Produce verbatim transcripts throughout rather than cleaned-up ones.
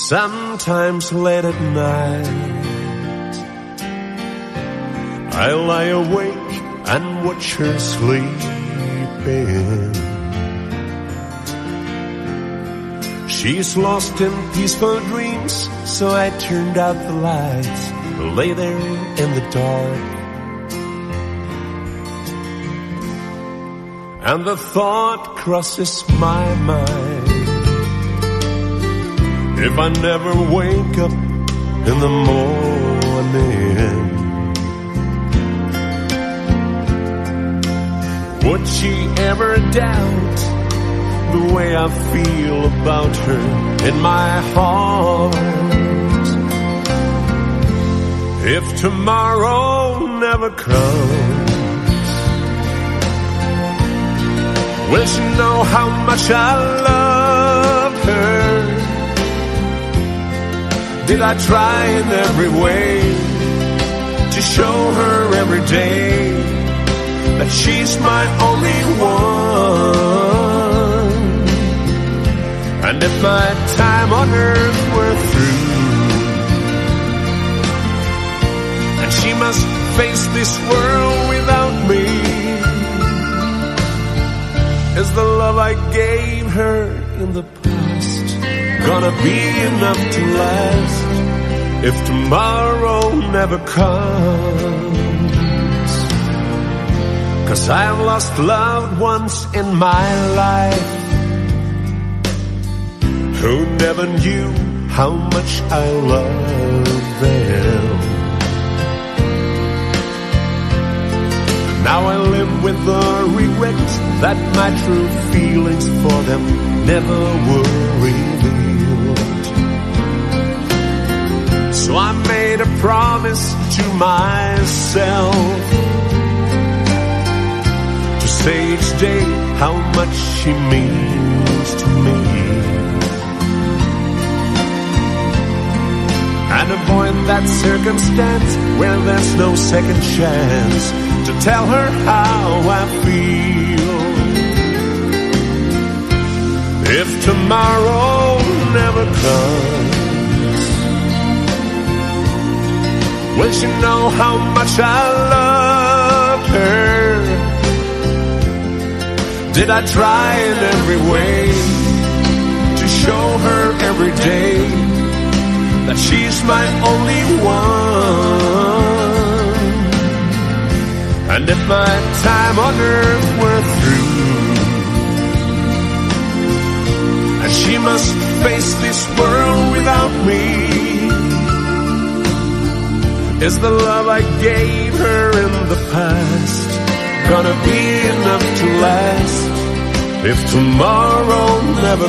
Sometimes late at night I lie awake and watch her sleeping. She's lost in peaceful dreams, so I turned out the lights, lay there in the dark. And the thought crosses my mind, if I never wake up in the morning, would she ever doubt the way I feel about her in my heart? If tomorrow never comes, will she know how much I love her? Did I try in every way to show her every day that she's my only one? And if my time on earth were through, and she must face this world without me, is the love I gave her in the past gonna be enough to last if tomorrow never comes? 'Cause I've lost loved ones in my life who never knew how much I loved them. Now I live with the regret that my true feelings for them never were revealed. So I made a promise to myself to say each day how much she means to me, and avoid that circumstance where there's no second chance to tell her how I feel. If tomorrow never comes, will she know how much I love her? Did I try in every way to show her every day that she's my only one? And if my time on earth were through, and she must face this world without me, is the love I gave her in the past gonna be enough to last if tomorrow never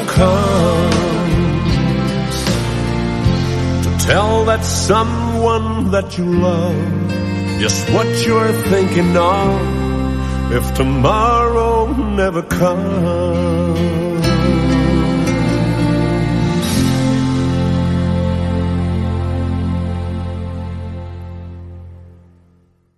comes? To tell that someone that you love just what you're thinking of if tomorrow never comes.